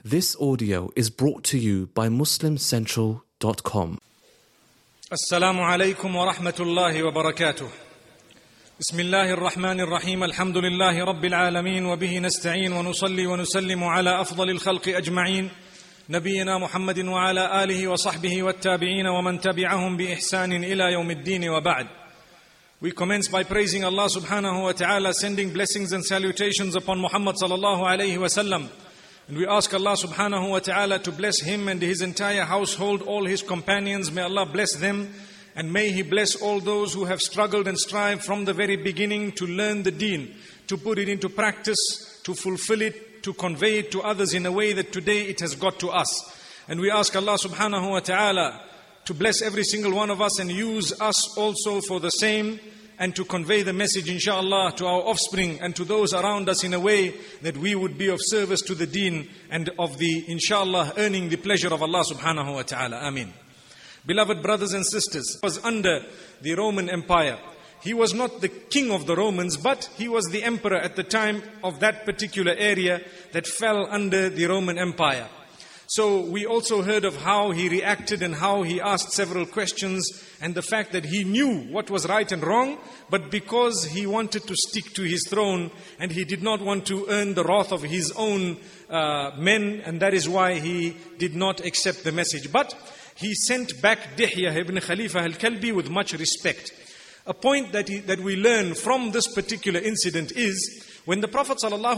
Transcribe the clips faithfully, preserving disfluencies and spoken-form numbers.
This audio is brought to you by Muslim Central dot com. Assalamu alaikum wa rahmatullahi wa barakatuh. Bismillahir Rahmanir Rahim. Alhamdulillahi Rabbil Alameen wa bihi nasta'een wa nusalli wa nusallimu ala afdalil khalqi ajma'een. Nabiyyina Muhammadin wa ala alihi wa sahbihi wa tabi'een wa man tabi'ahum bi ihsanin ila yawmiddin wa ba'd. We commence by praising Allah subhanahu wa ta'ala, sending blessings and salutations upon Muhammad sallallahu alayhi wa sallam. And we ask Allah subhanahu wa ta'ala to bless him and his entire household, all his companions. May Allah bless them, and may He bless all those who have struggled and strived from the very beginning to learn the deen, to put it into practice, to fulfill it, to convey it to others in a way that today it has got to us. And we ask Allah subhanahu wa ta'ala to bless every single one of us and use us also for the same, and to convey the message, inshaAllah, to our offspring and to those around us in a way that we would be of service to the deen and of the, inshaAllah, earning the pleasure of Allah subhanahu wa ta'ala. Ameen. Beloved brothers and sisters, he was under the Roman Empire. He was not the king of the Romans, but he was the emperor at the time of that particular area that fell under the Roman Empire. So we also heard of how he reacted and how he asked several questions, and the fact that he knew what was right and wrong, but because he wanted to stick to his throne and he did not want to earn the wrath of his own uh, men, and that is why he did not accept the message. But he sent back Dihya ibn Khalifa al-Kalbi with much respect. A point that, he, that we learn from this particular incident is, when the Prophet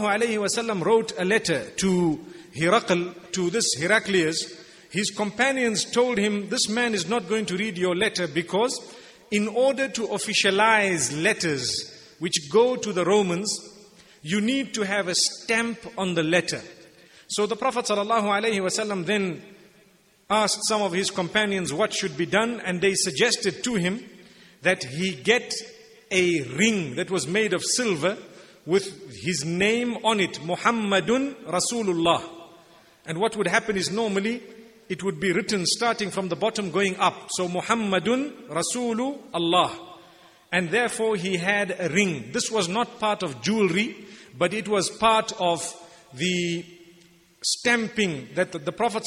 ﷺ wrote a letter to Herakl, to this Heraclius, his companions told him, this man is not going to read your letter, because in order to officialize letters which go to the Romans, you need to have a stamp on the letter. So the Prophet ﷺ then asked some of his companions what should be done, and they suggested to him that he get a ring that was made of silver with his name on it, Muhammadun Rasulullah. And what would happen is, normally it would be written starting from the bottom going up. So Muhammadun Rasulullah. And therefore he had a ring. This was not part of jewelry, but it was part of the stamping that the Prophet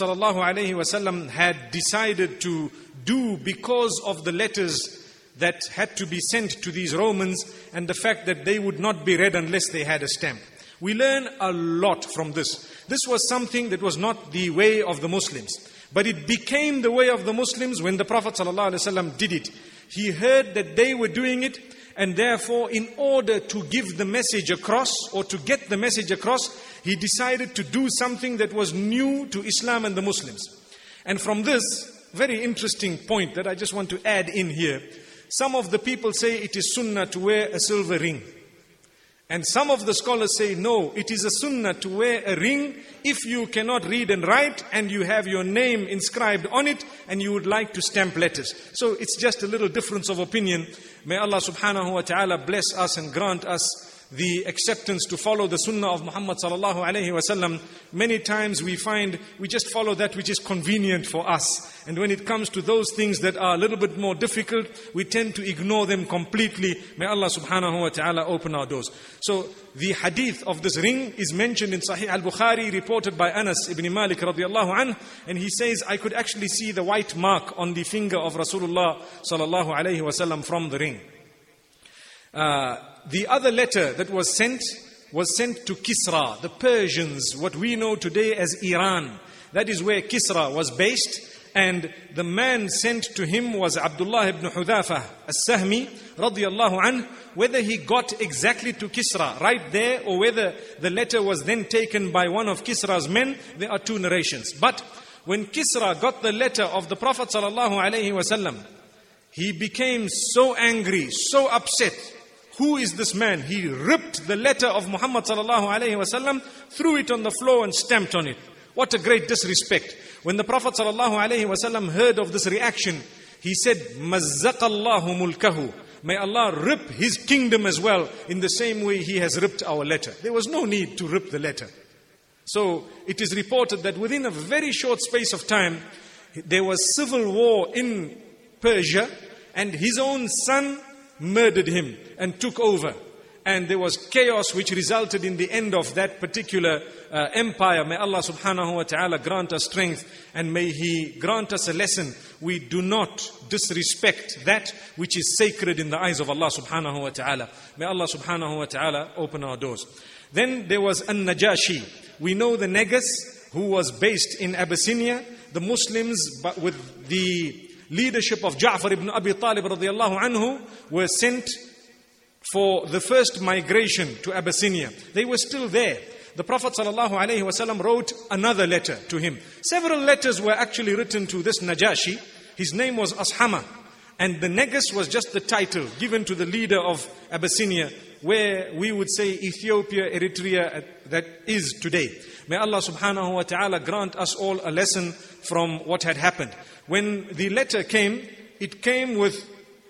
ﷺ had decided to do because of the letters that had to be sent to these Romans, and the fact that they would not be read unless they had a stamp. We learn a lot from this. This was something that was not the way of the Muslims, but it became the way of the Muslims when the Prophet ﷺ did it. He heard that they were doing it, and therefore, in order to give the message across, or to get the message across, he decided to do something that was new to Islam and the Muslims. And from this very interesting point that I just want to add in here, some of the people say it is sunnah to wear a silver ring. And some of the scholars say, no, it is a sunnah to wear a ring if you cannot read and write and you have your name inscribed on it and you would like to stamp letters. So it's just a little difference of opinion. May Allah subhanahu wa ta'ala bless us and grant us the acceptance to follow the sunnah of Muhammad sallallahu alayhi wa sallam. Many times we find we just follow that which is convenient for us. And when it comes to those things that are a little bit more difficult, we tend to ignore them completely. May Allah subhanahu wa ta'ala open our doors. So the hadith of this ring is mentioned in Sahih al-Bukhari, reported by Anas ibn Malik radiallahu anhu. And he says, I could actually see the white mark on the finger of Rasulullah sallallahu alayhi wa sallam from the ring. Uh, the other letter that was sent was sent to Kisra, the Persians, what we know today as Iran. That is where Kisra was based. And the man sent to him was Abdullah ibn Hudhafa as-Sahmi radiyallahu anhu. Whether he got exactly to Kisra right there, or whether the letter was then taken by one of Kisra's men, there are two narrations. But when Kisra got the letter of the Prophet sallallahu alaihi wasallam, he became so angry, so upset. Who is this man? He ripped the letter of Muhammad sallallahu alaihi wasallam, threw it on the floor and stamped on it. What a great disrespect. When the Prophet sallallahu alaihi wasallam heard of this reaction, he said, Mazzaqallahu mulkahu. May Allah rip his kingdom as well, in the same way he has ripped our letter. There was no need to rip the letter. So it is reported that within a very short space of time, there was civil war in Persia, and his own son murdered him and took over. and there was chaos which resulted in the end of that particular uh, empire. May Allah subhanahu wa ta'ala grant us strength, and may He grant us a lesson. We do not disrespect that which is sacred in the eyes of Allah subhanahu wa ta'ala. May Allah subhanahu wa ta'ala open our doors. Then there was An-Najashi. We know the Negus, who was based in Abyssinia. The Muslims, but with the leadership of Ja'far ibn Abi Talib radiallahu anhu, were sent for the first migration to Abyssinia. They were still there. The Prophet sallallahu alaihi wasallam wrote another letter to him. Several letters were actually written to this Najashi. His name was Ashama, and the Negus was just the title given to the leader of Abyssinia, where we would say Ethiopia, Eritrea, that is today. May Allah subhanahu wa ta'ala grant us all a lesson from what had happened. When the letter came, it came with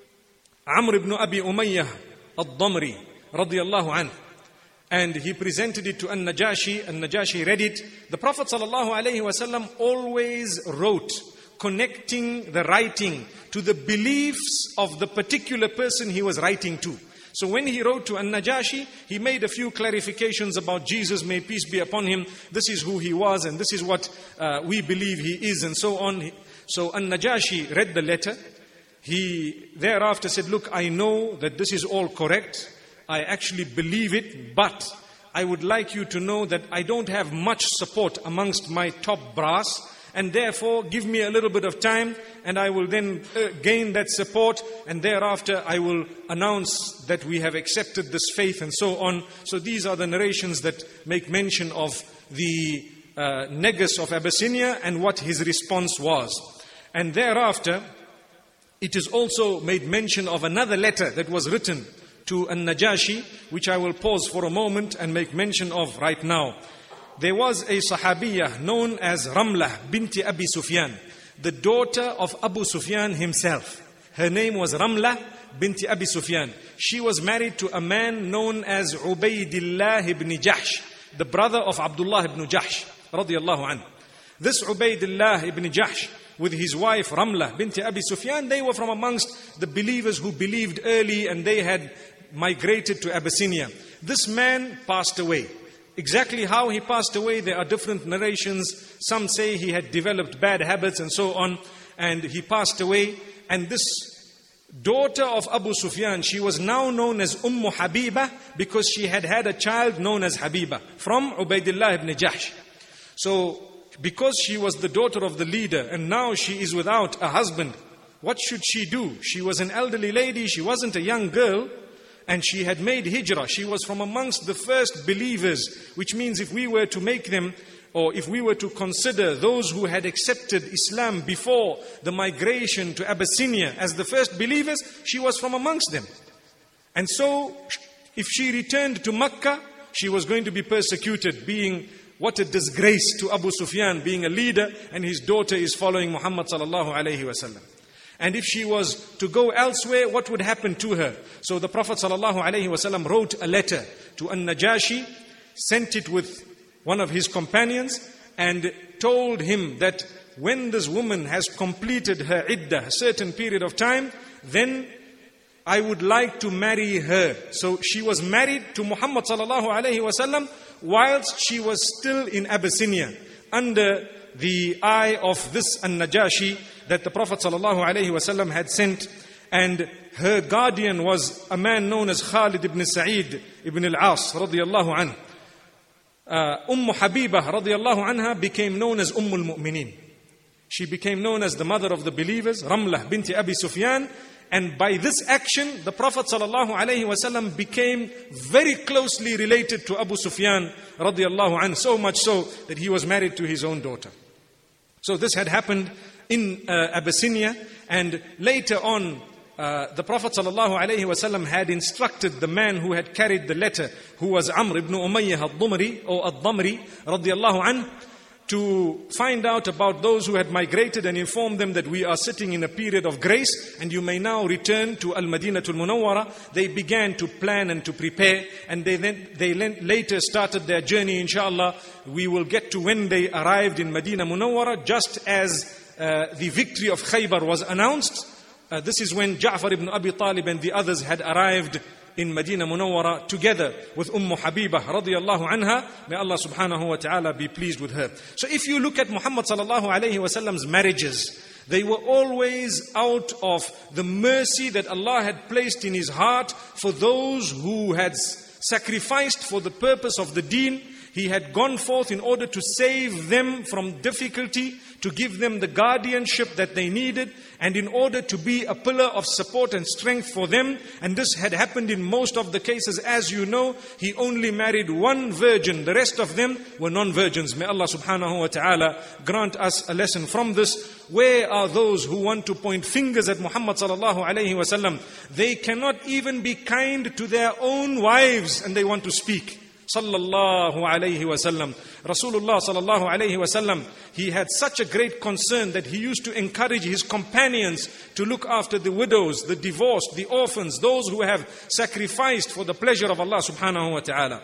Amr ibn Abi Umayyah al-Damri radiyallahu anhu. And he presented it to An-Najashi. An-Najashi read it. The Prophet sallallahu alaihi wasallam always wrote, connecting the writing to the beliefs of the particular person he was writing to. So when he wrote to An-Najashi, he made a few clarifications about Jesus, may peace be upon him. This is who he was, and this is what uh, we believe he is, and so on. So An-Najashi read the letter. He thereafter said, look, I know that this is all correct. I actually believe it, but I would like you to know that I don't have much support amongst my top brass, and therefore give me a little bit of time, and I will then uh, gain that support, and thereafter I will announce that we have accepted this faith, and so on. So these are the narrations that make mention of the uh, Negus of Abyssinia and what his response was. And thereafter, it is also made mention of another letter that was written to An-Najashi, which I will pause for a moment and make mention of right now. There was a Sahabiyah known as Ramlah binti Abi Sufyan, the daughter of Abu Sufyan himself. Her name was Ramlah binti Abi Sufyan. She was married to a man known as Ubaydillah ibn Jahsh, the brother of Abdullah ibn Jahsh radiyallahu anhu. This Ubaydillah ibn Jahsh, with his wife Ramlah binti Abi Sufyan, they were from amongst the believers who believed early, and they had migrated to Abyssinia. This man passed away. Exactly how he passed away, there are different narrations. Some say he had developed bad habits and so on, and he passed away. And this daughter of Abu Sufyan, she was now known as Umm Habiba, because she had had a child known as Habiba from Ubaydillah ibn Jahsh. So because she was the daughter of the leader, and now she is without a husband, what should she do? She was an elderly lady, she wasn't a young girl, and she had made hijrah. She was from amongst the first believers, which means if we were to make them, or if we were to consider those who had accepted Islam before the migration to Abyssinia as the first believers, she was from amongst them. And so, if she returned to Makkah, she was going to be persecuted, being what a disgrace to Abu Sufyan, being a leader, and his daughter is following Muhammad sallallahu alaihi wasallam. And if she was to go elsewhere, what would happen to her? So the Prophet sallallahu alaihi wasallam wrote a letter to An-Najashi, sent it with one of his companions, and told him that when this woman has completed her iddah, a certain period of time, then I would like to marry her. So she was married to Muhammad sallallahu alaihi wasallam whilst she was still in Abyssinia, under the eye of this An-Najashi that the Prophet sallallahu alaihi wasallam had sent. And her guardian was a man known as Khalid ibn Sa'id ibn al-As radiyallahu anhu. Uh, Umm Habiba radiyallahu anha became known as Umm al-Mu'mineen. She became known as the mother of the believers, Ramlah binti Abi Sufyan. And by this action, the Prophet sallallahu alaihi wasallam became very closely related to Abu Sufyan radiyallahu anhu, so much so that he was married to his own daughter. So this had happened in uh, Abyssinia, and later on, uh, the Prophet sallallahu alaihi wasallam had instructed the man who had carried the letter, who was Amr ibn Umayyah al-Dumri or al-Damri radiyallahu anhu, to find out about those who had migrated and inform them that we are sitting in a period of grace and you may now return to Al-Madinatul Munawwara. They began to plan and to prepare, and they then they later started their journey, inshallah. We will get to when they arrived in Madinah Munawwara, just as uh, the victory of Khaybar was announced. Uh, this is when Ja'far ibn Abi Talib and the others had arrived in Medina Munawwara together with Umm Habibah radiyallahu anha. May Allah subhanahu wa ta'ala be pleased with her. So if you look at Muhammad sallallahu alayhi wa sallam's marriages, they were always out of the mercy that Allah had placed in his heart for those who had sacrificed for the purpose of the deen. He had gone forth in order to save them from difficulty, to give them the guardianship that they needed, and in order to be a pillar of support and strength for them. And this had happened in most of the cases. As you know, he only married one virgin. The rest of them were non-virgins. May Allah subhanahu wa ta'ala grant us a lesson from this. Where are those who want to point fingers at Muhammad sallallahu alayhi wa sallam? They cannot even be kind to their own wives, and they want to speak. Sallallahu alayhi wa sallam. Rasulullah sallallahu alayhi wa sallam, he had such a great concern that he used to encourage his companions to look after the widows, the divorced, the orphans, those who have sacrificed for the pleasure of Allah subhanahu wa ta'ala.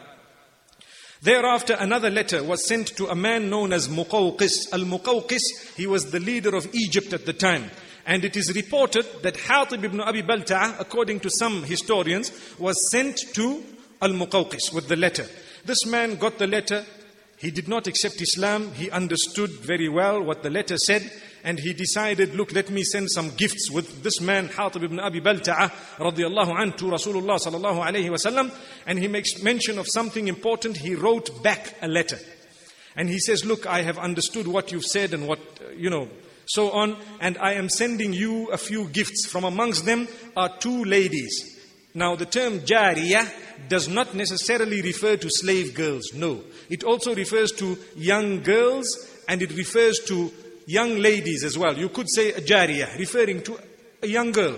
Thereafter, another letter was sent to a man known as Muqawqis. Al-Muqawqis, he was the leader of Egypt at the time. And it is reported that Hatib ibn Abi Balta'a, according to some historians, was sent to Al-Muqawqis with the letter. This man got the letter. He did not accept Islam. He understood very well what the letter said. And he decided, look, let me send some gifts with this man, Hatib ibn Abi Balta'a, radiyallahu anhu, to Rasulullah sallallahu alayhi wa sallam. And he makes mention of something important. He wrote back a letter. And he says, look, I have understood what you've said and what, you know, so on. And I am sending you a few gifts. From amongst them are two ladies. Now, the term jariyah does not necessarily refer to slave girls. No. It also refers to young girls, and it refers to young ladies as well. You could say a jariyah, referring to a young girl.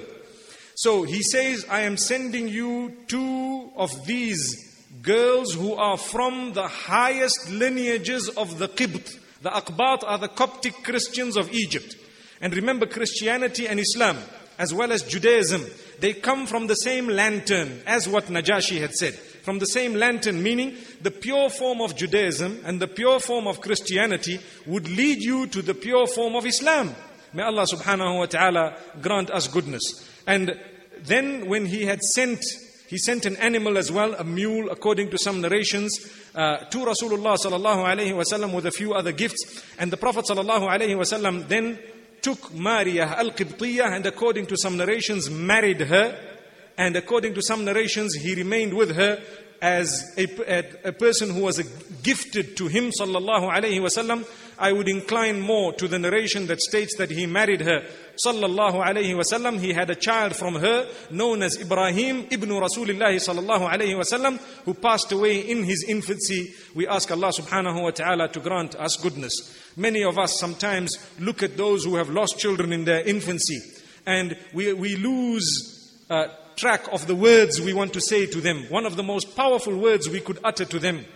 So he says, I am sending you two of these girls who are from the highest lineages of the Qibt. The Aqbat are the Coptic Christians of Egypt. And remember, Christianity and Islam, as well as Judaism, they come from the same lantern, as what Najashi had said. From the same lantern, meaning the pure form of Judaism and the pure form of Christianity would lead you to the pure form of Islam. May Allah subhanahu wa ta'ala grant us goodness. And then when he had sent, he sent an animal as well, a mule, according to some narrations, uh, to Rasulullah sallallahu alayhi wa sallam with a few other gifts. And the Prophet sallallahu alayhi wa sallam then took Mariyah al-Qibtiyah, and according to some narrations married her, and according to some narrations he remained with her as a, a, a person who was a, gifted to him sallallahu alayhi wa sallam. I would incline more to the narration that states that he married her sallallahu alayhi wa sallam. He had a child from her known as Ibrahim ibn Rasulullah sallallahu alayhi wa sallam, who passed away in his infancy. We ask Allah subhanahu wa ta'ala to grant us goodness. Many of us sometimes look at those who have lost children in their infancy, and we, we lose uh, track of the words we want to say to them. One of the most powerful words we could utter to them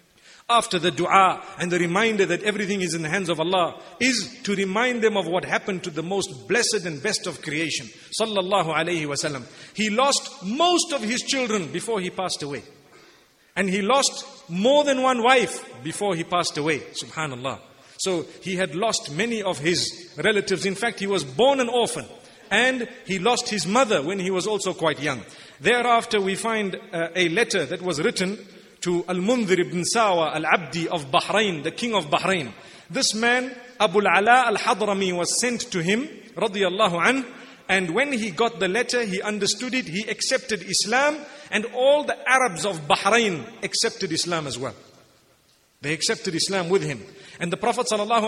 after the dua and the reminder that everything is in the hands of Allah is to remind them of what happened to the most blessed and best of creation, sallallahu alayhi wa sallam. He lost most of his children before he passed away. And he lost more than one wife before he passed away, subhanallah. So he had lost many of his relatives. In fact, he was born an orphan. And he lost his mother when he was also quite young. Thereafter, we find uh, a letter that was written to Al-Mundhir ibn Sawa al-Abdi of Bahrain, the king of Bahrain. This man, Abu al-Ala al-Hadrami, was sent to him, radiyallahu anhu. And when he got the letter, he understood it, he accepted Islam. And all the Arabs of Bahrain accepted Islam as well. They accepted Islam with him. And the Prophet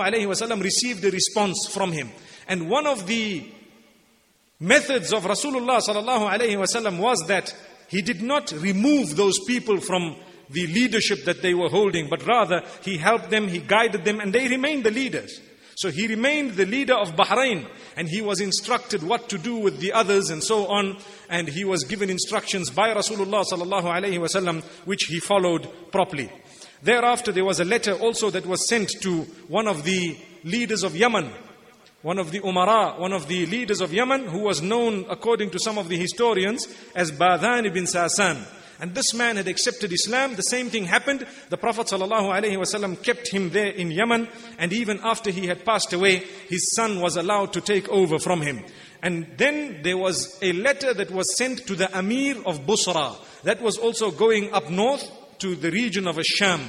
ﷺ received a response from him. And one of the methods of Rasulullah ﷺ was that he did not remove those people from the leadership that they were holding, but rather he helped them, he guided them, and they remained the leaders. So he remained the leader of Bahrain, and he was instructed what to do with the others and so on. And he was given instructions by Rasulullah ﷺ, which he followed properly. Thereafter, there was a letter also that was sent to one of the leaders of Yemen, one of the Umara, one of the leaders of Yemen, who was known, according to some of the historians, as Badhan ibn Sasan. And this man had accepted Islam. The same thing happened. The Prophet ﷺ kept him there in Yemen. And even after he had passed away, his son was allowed to take over from him. And then there was a letter that was sent to the Amir of Busra. That was also going up north to the region of Asham,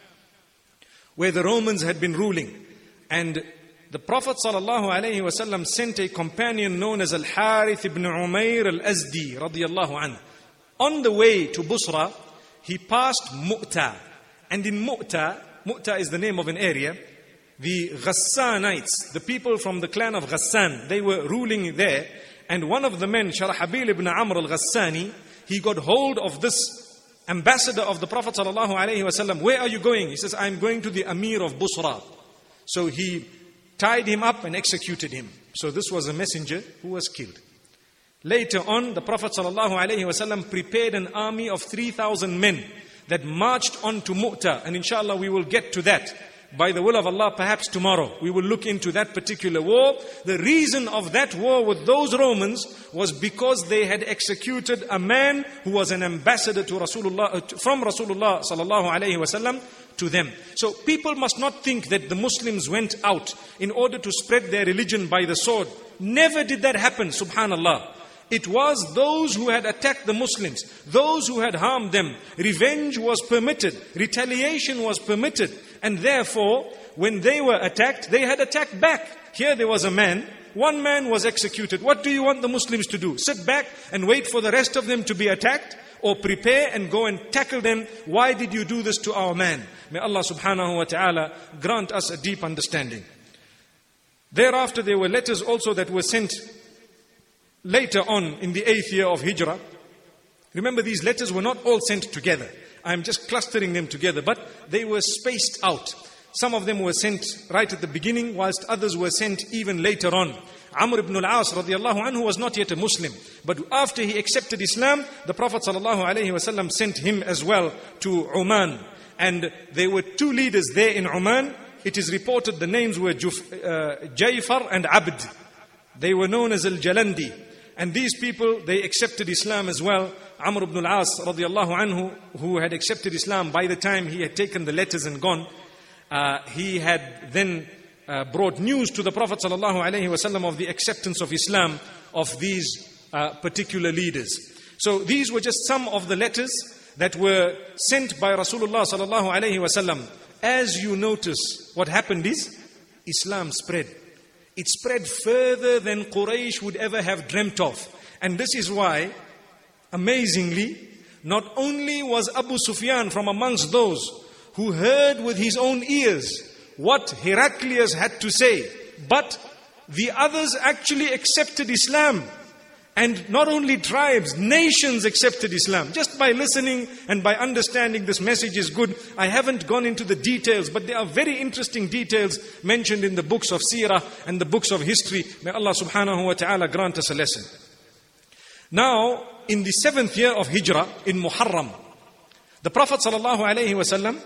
where the Romans had been ruling. And the Prophet ﷺ sent a companion known as Al-Harith ibn Umayr al-Azdi radiyallahu anhu. On the way to Busra, he passed Mu'ta. And in Mu'ta, Mu'ta is the name of an area, the Ghassanites, the people from the clan of Ghassan, they were ruling there. And one of the men, Sharahabil ibn Amr al-Ghassani, he got hold of this ambassador of the Prophet ﷺ. Where are you going? He says, I'm going to the Amir of Busra. So he tied him up and executed him. So this was a messenger who was killed. Later on, the Prophet ﷺ prepared an army of three thousand men that marched on to Mu'ta. And inshallah we will get to that. By the will of Allah, perhaps tomorrow, we will look into that particular war. The reason of that war with those Romans was because they had executed a man who was an ambassador to Rasulullah, from Rasulullah sallallahu alaihi wasallam to them. So people must not think that the Muslims went out in order to spread their religion by the sword. Never did that happen, subhanallah. It was those who had attacked the Muslims, those who had harmed them. Revenge was permitted, retaliation was permitted. And therefore, when they were attacked, they had attacked back. Here there was a man, one man was executed. What do you want the Muslims to do? Sit back and wait for the rest of them to be attacked? Or prepare and go and tackle them? Why did you do this to our man? May Allah subhanahu wa ta'ala grant us a deep understanding. Thereafter there were letters also that were sent later on in the eighth year of Hijrah. Remember, these letters were not all sent together. I'm just clustering them together, but they were spaced out. Some of them were sent right at the beginning, whilst others were sent even later on. Amr ibn al-As radiallahu anhu was not yet a Muslim, but after he accepted Islam, the Prophet sallallahu alaihi wasallam sent him as well to Oman. And there were two leaders there in Oman. It is reported the names were Juf, uh, Jayfar and Abd. They were known as Al-Jalandi. And these people, they accepted Islam as well. Amr ibn al-As radiallahu anhu, who had accepted Islam by the time he had taken the letters and gone, uh, he had then uh, brought news to the Prophet sallallahu alaihi wasallam of the acceptance of Islam of these uh, particular leaders. So these were just some of the letters that were sent by Rasulullah sallallahu alaihi wasallam. As you notice, what happened is Islam spread. It spread further than Quraysh would ever have dreamt of. And this is why, amazingly, not only was Abu Sufyan from amongst those who heard with his own ears what Heraclius had to say, but the others actually accepted Islam. And not only tribes, nations accepted Islam. Just by listening and by understanding this message is good. I haven't gone into the details, but there are very interesting details mentioned in the books of Seerah and the books of history. May Allah subhanahu wa ta'ala grant us a lesson. Now, in the seventh year of Hijrah, in Muharram, the Prophet sallallahu alaihi wasallam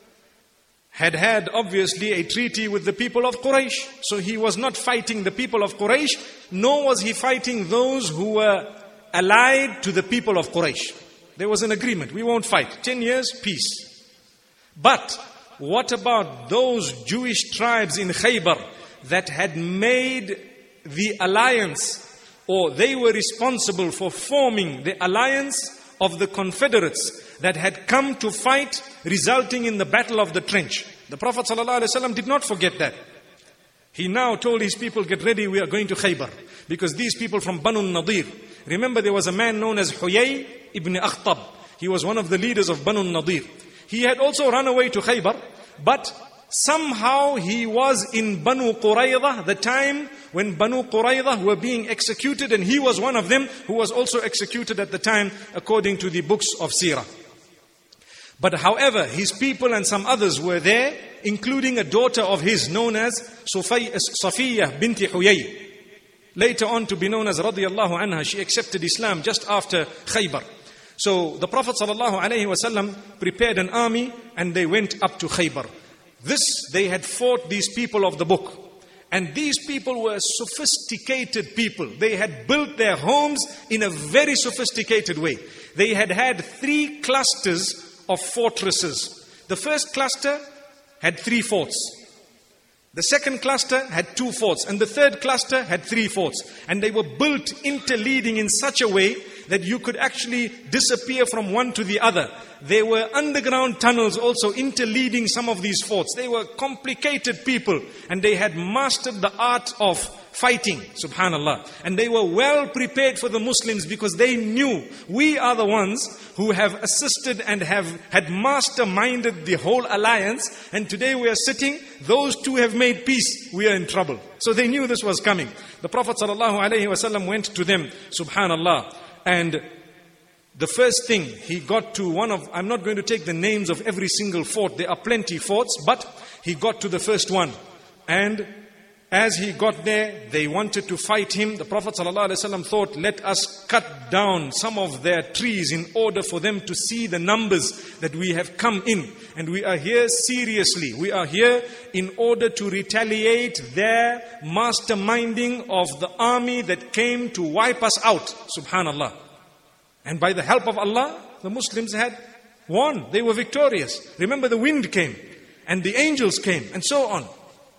had had obviously a treaty with the people of Quraysh. So he was not fighting the people of Quraysh, nor was he fighting those who were allied to the people of Quraysh. There was an agreement, we won't fight. Ten years, peace. But what about those Jewish tribes in Khaybar that had made the alliance, or they were responsible for forming the alliance of the Confederates that had come to fight, resulting in the Battle of the Trench? The Prophet ﷺ did not forget that. He now told his people, get ready, we are going to Khaybar. Because these people from Banu Nadir, remember there was a man known as Huyay ibn Akhtab. He was one of the leaders of Banu Nadir. He had also run away to Khaybar, but somehow he was in Banu Qurayza, the time when Banu Qurayza were being executed, and he was one of them who was also executed at the time, according to the books of Seerah. But however, his people and some others were there, including a daughter of his known as Safiyyah binti Huyay. Later on to be known as radiyallahu anha. She accepted Islam just after Khaybar. So the Prophet sallallahu alaihi wasallam prepared an army and they went up to Khaybar. This, they had fought these people of the book. And these people were sophisticated people. They had built their homes in a very sophisticated way. they had had three clusters of fortresses. The first cluster had three forts. The second cluster had two forts, and the third cluster had three forts. And they were built interleading in such a way that you could actually disappear from one to the other. There were underground tunnels also interleading some of these forts. They were complicated people, and they had mastered the art of fighting, subhanallah. And they were well prepared for the Muslims, because they knew we are the ones who have assisted and have had masterminded the whole alliance. And today we are sitting, those two have made peace, we are in trouble. So they knew this was coming. The Prophet ﷺ went to them, subhanallah. And the first thing, he got to one of, I'm not going to take the names of every single fort. There are plenty forts, but he got to the first one. And as he got there, they wanted to fight him. The Prophet ﷺ thought, let us cut down some of their trees in order for them to see the numbers that we have come in. And we are here seriously. We are here in order to retaliate their masterminding of the army that came to wipe us out. Subhanallah. And by the help of Allah, the Muslims had won. They were victorious. Remember, the wind came and the angels came and so on.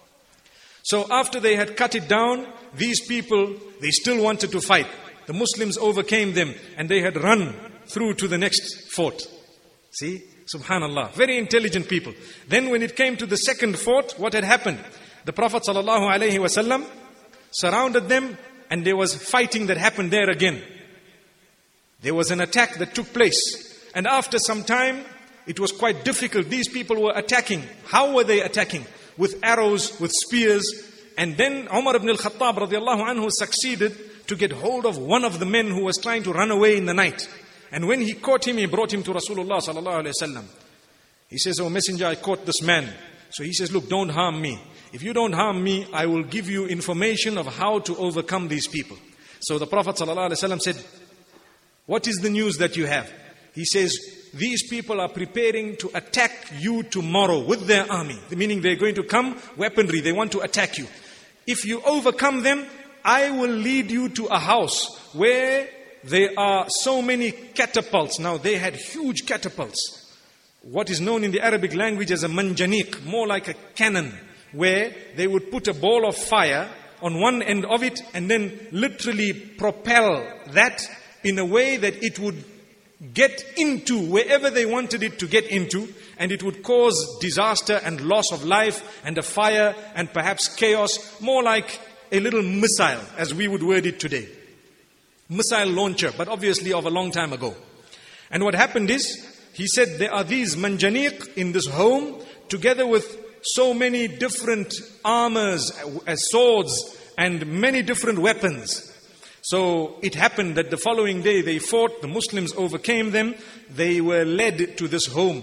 So after they had cut it down, these people, they still wanted to fight. The Muslims overcame them and they had run through to the next fort. See? Subhanallah. Very intelligent people. Then when it came to the second fort, what had happened? The Prophet ﷺ surrounded them, and there was fighting that happened there again. There was an attack that took place. And after some time, it was quite difficult. These people were attacking. How were they attacking? With arrows, with spears. And then Umar ibn al-Khattab radiallahu anhu succeeded to get hold of one of the men who was trying to run away in the night. And when he caught him, he brought him to Rasulullah sallallahu alayhi wasallam. He says, "Oh Messenger, I caught this man." So he says, "Look, don't harm me. If you don't harm me, I will give you information of how to overcome these people." So the Prophet sallallahu alayhi wasallam said, "What is the news that you have?" He says, "These people are preparing to attack you tomorrow with their army." Meaning they're going to come, weaponry, they want to attack you. If you overcome them, I will lead you to a house where there are so many catapults. Now they had huge catapults. What is known in the Arabic language as a manjaniq, more like a cannon, where they would put a ball of fire on one end of it and then literally propel that in a way that it would get into wherever they wanted it to get into, and it would cause disaster and loss of life and a fire and perhaps chaos, more like a little missile, as we would word it today. Missile launcher, but obviously of a long time ago. And what happened is, he said there are these manjaniq in this home, together with so many different armors, uh, swords, and many different weapons. So it happened that the following day they fought, the Muslims overcame them, they were led to this home.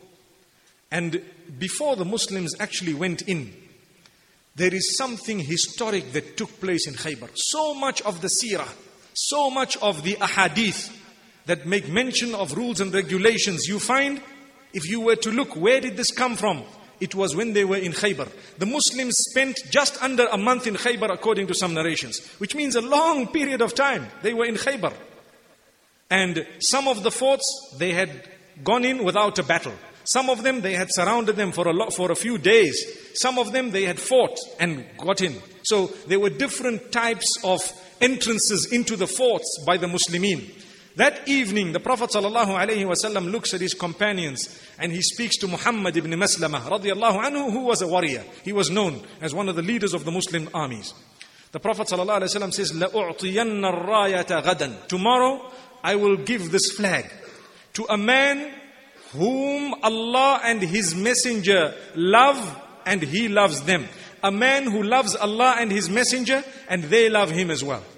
And before the Muslims actually went in, there is something historic that took place in Khaybar. So much of the seerah, so much of the ahadith that make mention of rules and regulations, you find, if you were to look, where did this come from? It was when they were in Khaybar. The Muslims spent just under a month in Khaybar, according to some narrations, which means a long period of time. They were in Khaybar. And some of the forts, they had gone in without a battle. Some of them, they had surrounded them for a lot, for a few days. Some of them, they had fought and got in. So there were different types of entrances into the forts by the Muslimin. That evening, the Prophet ﷺ looks at his companions and he speaks to Muhammad ibn Maslamah radiallahu anhu, who was a warrior. He was known as one of the leaders of the Muslim armies. The Prophet ﷺ says, لَأُعْطِيَنَّ الرَّايَةَ غَدًا. Tomorrow, I will give this flag to a man whom Allah and His Messenger love and he loves them. A man who loves Allah and His Messenger and they love him as well.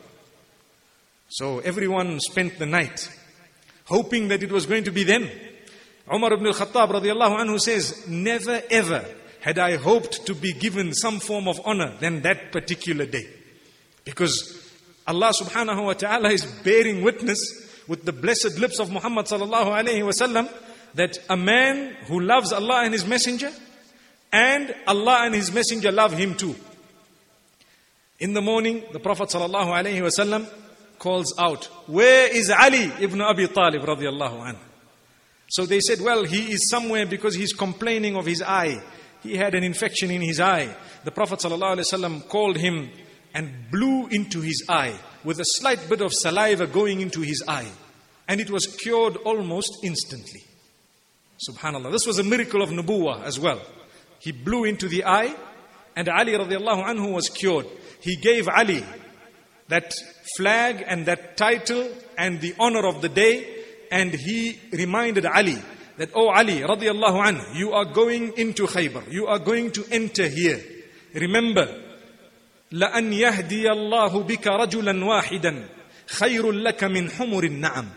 So everyone spent the night hoping that it was going to be them. Umar ibn al-Khattab radiallahu anhu says, never ever had I hoped to be given some form of honor than that particular day. Because Allah subhanahu wa ta'ala is bearing witness with the blessed lips of Muhammad sallallahu alayhi wa sallam that a man who loves Allah and His Messenger and Allah and His Messenger love him too. In the morning, the Prophet sallallahu alayhi wa sallam calls out, "Where is Ali ibn Abi Talib radiyallahu anhu?" So they said, well, he is somewhere because he's complaining of his eye. He had an infection in his eye. The Prophet ﷺ called him and blew into his eye with a slight bit of saliva going into his eye. And it was cured almost instantly. Subhanallah. This was a miracle of nubuwah as well. He blew into the eye and Ali radiallahu anhu was cured. He gave Ali that flag and that title and the honor of the day. And he reminded Ali that, "Oh Ali radiallahu anhu, you are going into Khaybar. You are going to enter here. Remember, لَأَنْ يَهْدِيَ اللَّهُ بِكَ رَجُلًا وَاحِدًا خَيْرٌ لَكَ مِنْ حُمُرِ النَّعَمِ."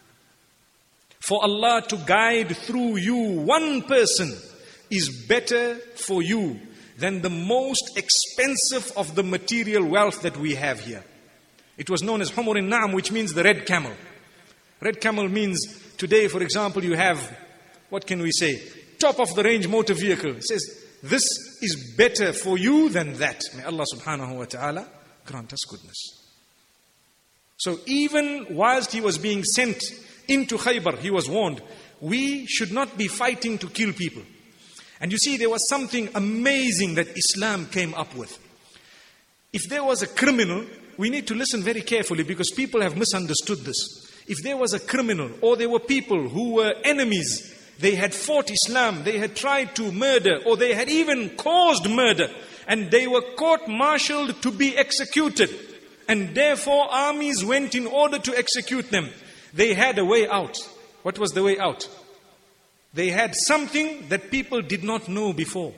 For Allah to guide through you one person is better for you than the most expensive of the material wealth that we have here. It was known as Humur al-Na'am, which means the red camel. Red camel means today, for example, you have, what can we say, top of the range motor vehicle. It says, this is better for you than that. May Allah subhanahu wa ta'ala grant us goodness. So even whilst he was being sent into Khaybar, he was warned, we should not be fighting to kill people. And you see, there was something amazing that Islam came up with. If there was a criminal, we need to listen very carefully because people have misunderstood this. If there was a criminal or there were people who were enemies, they had fought Islam, they had tried to murder, or they had even caused murder, and they were court-martialed to be executed, and therefore armies went in order to execute them. They had a way out. What was the way out? They had something that people did not know before.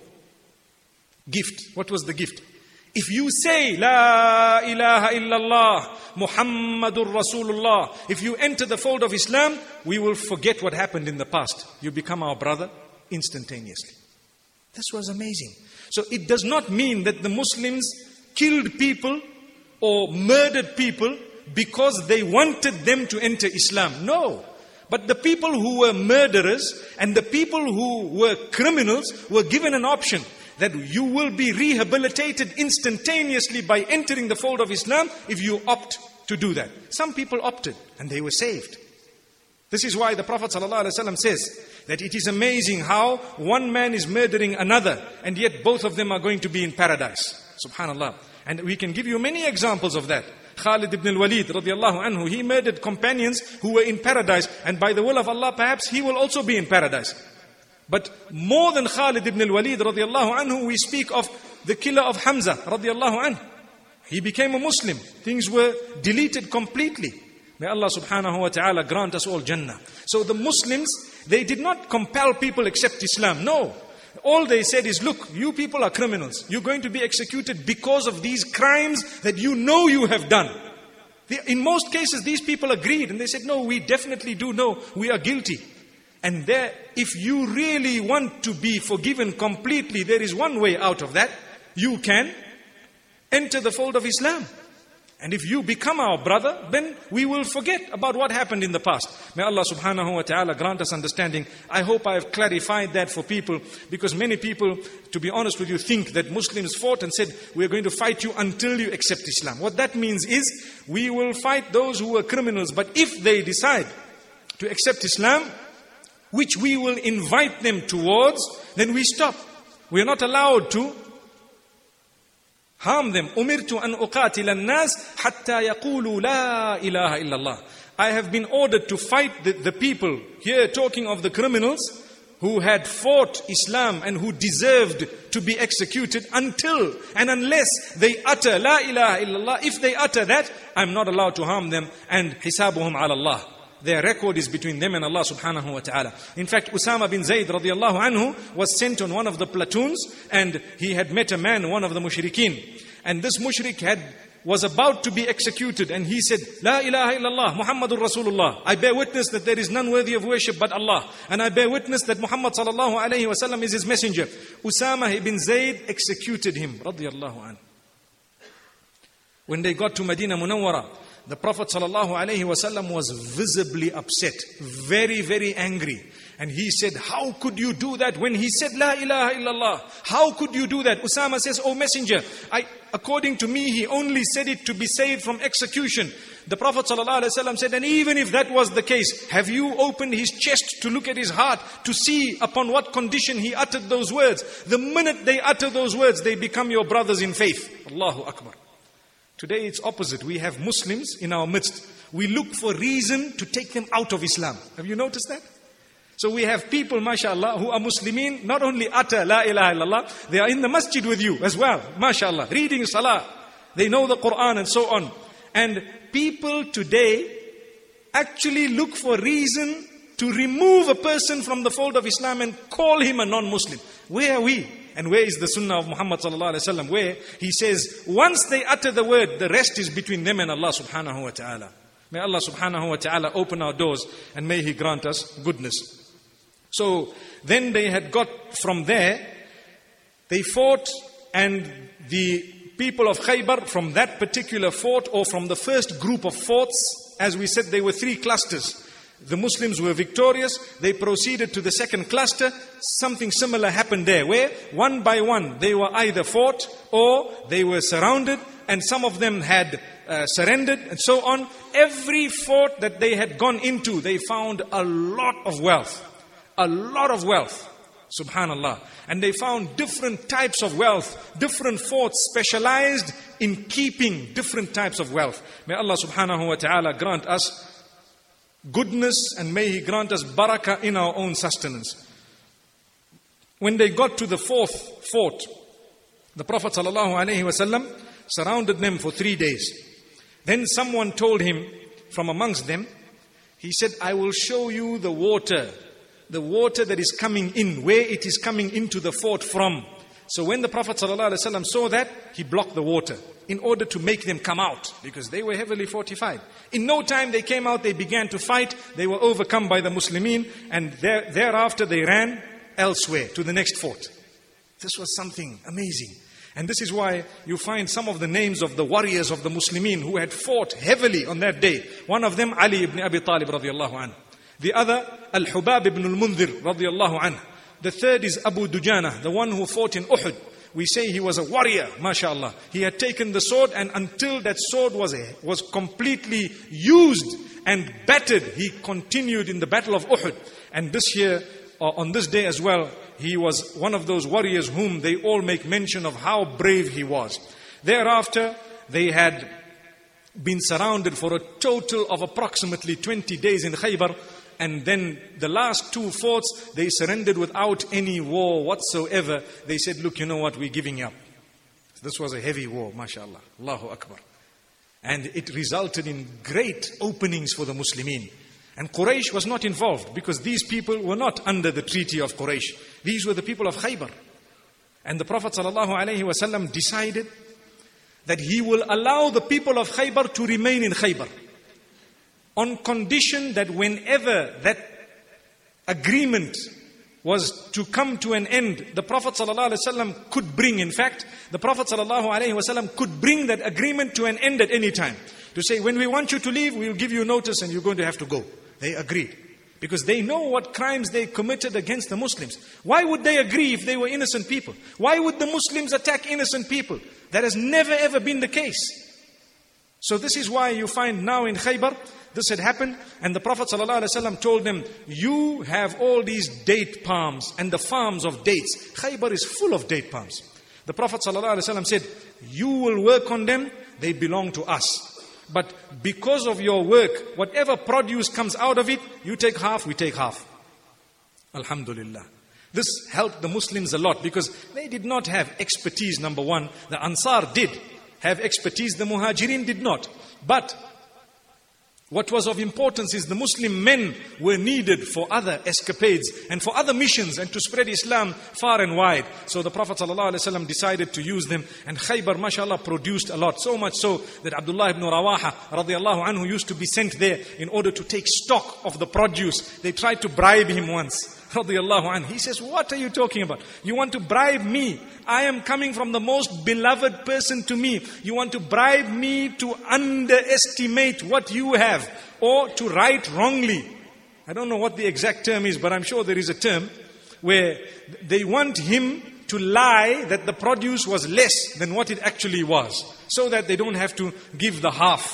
Gift. What was the gift? If you say, La ilaha illallah, Muhammadur Rasulullah, if you enter the fold of Islam, we will forget what happened in the past. You become our brother instantaneously. This was amazing. So it does not mean that the Muslims killed people or murdered people because they wanted them to enter Islam. No. But the people who were murderers and the people who were criminals were given an option that you will be rehabilitated instantaneously by entering the fold of Islam if you opt to do that. Some people opted and they were saved. This is why the Prophet ﷺ says that it is amazing how one man is murdering another and yet both of them are going to be in paradise. Subhanallah. And we can give you many examples of that. Khalid ibn al-Walid radiallahu anhu, he murdered companions who were in paradise, and by the will of Allah perhaps he will also be in paradise. But more than Khalid ibn al-Walid radiallahu anhu, we speak of the killer of Hamza radiallahu anhu. He became a Muslim. Things were deleted completely. May Allah subhanahu wa ta'ala grant us all Jannah. So the Muslims, they did not compel people accept Islam. No. All they said is, look, you people are criminals. You're going to be executed because of these crimes that you know you have done. In most cases, these people agreed and they said, no, we definitely do know we are guilty. And there, if you really want to be forgiven completely, there is one way out of that. You can enter the fold of Islam. And if you become our brother, then we will forget about what happened in the past. May Allah subhanahu wa ta'ala grant us understanding. I hope I have clarified that for people, because many people, to be honest with you, think that Muslims fought and said, we are going to fight you until you accept Islam. What that means is, we will fight those who are criminals, but if they decide to accept Islam, which we will invite them towards, then we stop. We are not allowed to harm them. Umirtu an uqatil an-nas hatta yaqulu la ilaha illallah. I have been ordered to fight the, the people, here talking of the criminals who had fought Islam and who deserved to be executed, until and unless they utter la ilaha illallah. If they utter that, I'm not allowed to harm them, and hisabuhum ala Allah. Their record is between them and Allah subhanahu wa ta'ala. In fact, Usama bin Zayd radiallahu anhu was sent on one of the platoons, and he had met a man, one of the mushrikeen. And this mushrik had was about to be executed, and he said, La ilaha illallah, Muhammadur Rasulullah. I bear witness that there is none worthy of worship but Allah. And I bear witness that Muhammad sallallahu alayhi wa sallam is his messenger. Usama ibn Zayd executed him, radiallahu anhu. When they got to Medina Munawwara, the Prophet sallallahu alayhi wa sallam was visibly upset, very, very angry. And he said, how could you do that when he said, La ilaha illallah? How could you do that? Usama says, oh messenger, I, according to me, he only said it to be saved from execution. The Prophet ﷺ said, and even if that was the case, have you opened his chest to look at his heart, to see upon what condition he uttered those words? The minute they utter those words, they become your brothers in faith. Allahu Akbar. Today it's opposite. We have Muslims in our midst. We look for reason to take them out of Islam. Have you noticed that? So we have people, mashallah, who are Muslimin, not only utter La ilaha illallah, they are in the masjid with you as well, mashallah, reading salah. They know the Quran and so on. And people today actually look for reason to remove a person from the fold of Islam and call him a non-Muslim. Where are we? And where is the sunnah of Muhammad sallallahu alaihi wasallam? Where he says, once they utter the word, the rest is between them and Allah subhanahu wa ta'ala. May Allah subhanahu wa ta'ala open our doors and may He grant us goodness. So then they had got from there, they fought, and the people of Khaybar from that particular fort, or from the first group of forts, as we said, there were three clusters. The Muslims were victorious. They proceeded to the second cluster. Something similar happened there, where one by one they were either fought or they were surrounded, and some of them had uh, surrendered and so on. Every fort that they had gone into, they found a lot of wealth. A lot of wealth. Subhanallah. And they found different types of wealth. Different forts specialized in keeping different types of wealth. May Allah subhanahu wa ta'ala grant us goodness, and may He grant us barakah in our own sustenance. When they got to the fourth fort, the Prophet sallallahu alaihi wasallam surrounded them for three days. Then someone told him from amongst them, he said, I will show you the water, the water that is coming in, where it is coming into the fort from. So when the Prophet ﷺ saw that, he blocked the water in order to make them come out, because they were heavily fortified. In no time they came out, they began to fight, they were overcome by the Muslimin, and there, thereafter they ran elsewhere to the next fort. This was something amazing. And this is why you find some of the names of the warriors of the Muslimin who had fought heavily on that day. One of them, Ali ibn Abi Talib radiallahu anhu. The other, Al-Hubab ibn al-Mundhir radiallahu anhu. The third is Abu Dujana, the one who fought in Uhud. We say he was a warrior, mashallah. He had taken the sword, and until that sword was, was completely used and battered, he continued in the battle of Uhud. And this year, or on this day as well, he was one of those warriors whom they all make mention of how brave he was. Thereafter, they had been surrounded for a total of approximately twenty days in Khaybar. And then the last two forts, they surrendered without any war whatsoever. They said, look, you know what, we're giving up. This was a heavy war, mashallah. Allahu Akbar. And it resulted in great openings for the Muslimin. And Quraysh was not involved, because these people were not under the treaty of Quraysh. These were the people of Khaybar. And the Prophet ﷺ decided that he will allow the people of Khaybar to remain in Khaybar, on condition that whenever that agreement was to come to an end, the Prophet ﷺ could bring, in fact, the Prophet ﷺ could bring that agreement to an end at any time. To say, when we want you to leave, we'll give you notice and you're going to have to go. They agreed. Because they know what crimes they committed against the Muslims. Why would they agree if they were innocent people? Why would the Muslims attack innocent people? That has never ever been the case. So this is why you find now in Khaybar, this had happened, and the Prophet ﷺ told them, you have all these date palms and the farms of dates. Khaybar is full of date palms. The Prophet ﷺ said, you will work on them, they belong to us. But because of your work, whatever produce comes out of it, you take half, we take half. Alhamdulillah. This helped the Muslims a lot, because they did not have expertise, number one. The Ansar did have expertise, the Muhajirin did not. But what was of importance is the Muslim men were needed for other escapades and for other missions and to spread Islam far and wide. So the Prophet ﷺ decided to use them, and Khaybar, mashallah, produced a lot. So much so that Abdullah ibn Rawaha radiallahu anhu used to be sent there in order to take stock of the produce. They tried to bribe him once. Radiallahu anhu. He says, what are you talking about? You want to bribe me? I am coming from the most beloved person to me. You want to bribe me to underestimate what you have, or to write wrongly. I don't know what the exact term is, but I'm sure there is a term where they want him to lie that the produce was less than what it actually was, so that they don't have to give the half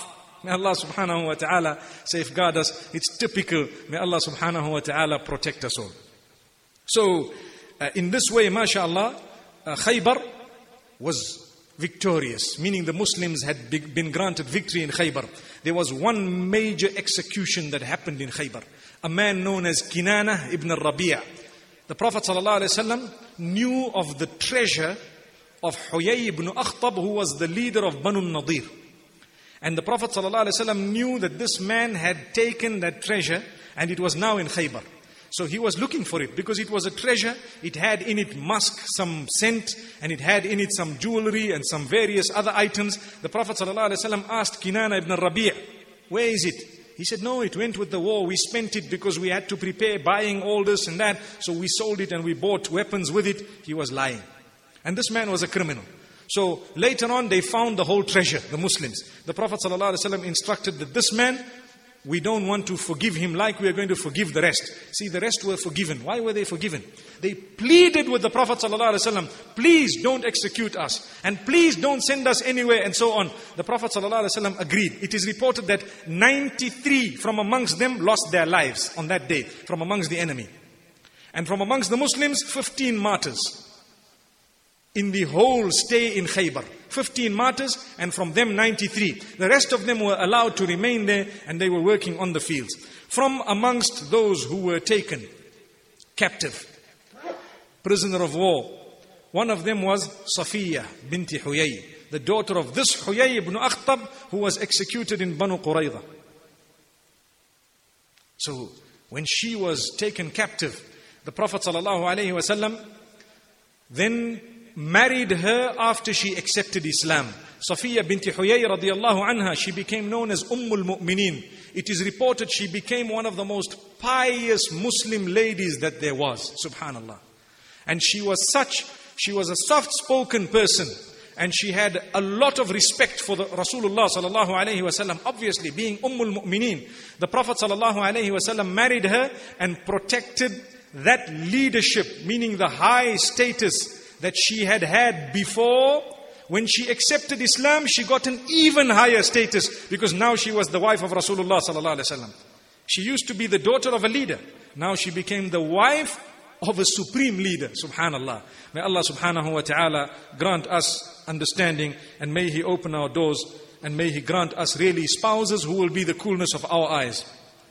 May Allah subhanahu wa ta'ala safeguard us. It's typical. May Allah subhanahu wa ta'ala protect us all. So, uh, in this way, mashallah, uh, Khaybar was victorious, meaning the Muslims had been granted victory in Khaybar. There was one major execution that happened in Khaybar. A man known as Kinana ibn al-Rabi'. The Prophet ﷺ knew of the treasure of Huyay ibn Akhtab, who was the leader of Banu Nadir. And the Prophet ﷺ knew that this man had taken that treasure and it was now in Khaybar. So he was looking for it because it was a treasure. It had in it musk, some scent, and it had in it some jewelry and some various other items. The Prophet ﷺ asked Kinana ibn al-Rabi', where is it? He said, no, it went with the war. We spent it because we had to prepare buying all this and that. So we sold it and we bought weapons with it. He was lying. And this man was a criminal. So later on they found the whole treasure, the Muslims. The Prophet ﷺ instructed that this man, we don't want to forgive him like we are going to forgive the rest. See, the rest were forgiven. Why were they forgiven? They pleaded with the Prophet ﷺ, please don't execute us. And please don't send us anywhere and so on. The Prophet ﷺ agreed. It is reported that ninety-three from amongst them lost their lives on that day, from amongst the enemy. And from amongst the Muslims, fifteen martyrs. In the whole stay in Khaybar. fifteen martyrs, and from them ninety-three. The rest of them were allowed to remain there and they were working on the fields. From amongst those who were taken captive, prisoner of war, one of them was Safiya binti Huyay, the daughter of this Huyay ibn Akhtab, who was executed in Banu Qurayza. So when she was taken captive, the Prophet ﷺ then married her after she accepted Islam. Safiya binti Huyay radiyallahu anha, she became known as Ummul Mu'mineen. It is reported she became one of the most pious Muslim ladies that there was. Subhanallah. And she was such, she was a soft-spoken person. And she had a lot of respect for the Rasulullah sallallahu alayhi wasallam. Obviously, being Ummul Mu'mineen, the Prophet sallallahu alayhi wasallam married her and protected that leadership, meaning the high status that she had had before. When she accepted Islam, she got an even higher status because now she was the wife of Rasulullah sallallahu alaihi wasallam. She used to be the daughter of a leader. Now she became the wife of a supreme leader. Subhanallah. May Allah subhanahu wa ta'ala grant us understanding, and may He open our doors, and may He grant us really spouses who will be the coolness of our eyes.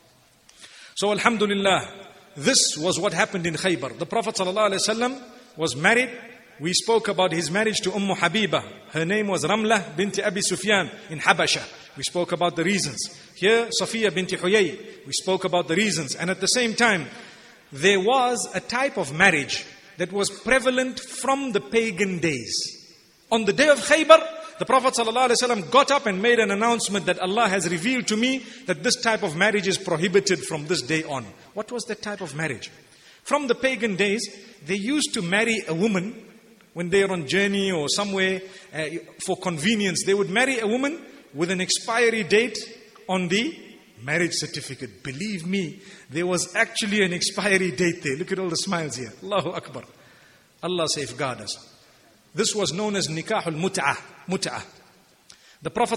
So alhamdulillah, this was what happened in Khaybar. The Prophet sallallahu alaihi wasallam was married. We spoke about his marriage to Umm Habiba. Her name was Ramlah binti Abi Sufyan in Habasha. We spoke about the reasons. Here, Safiya binti Huyay. We spoke about the reasons. And at the same time, there was a type of marriage that was prevalent from the pagan days. On the day of Khaybar, the Prophet ﷺ got up and made an announcement that Allah has revealed to me that this type of marriage is prohibited from this day on. What was that type of marriage? From the pagan days, they used to marry a woman when they are on journey or somewhere uh, for convenience. They would marry a woman with an expiry date on the marriage certificate. Believe me, there was actually an expiry date there. Look at all the smiles here. Allahu Akbar. Allah safeguard us. This was known as nikahul mut'ah. Mut'ah. The Prophet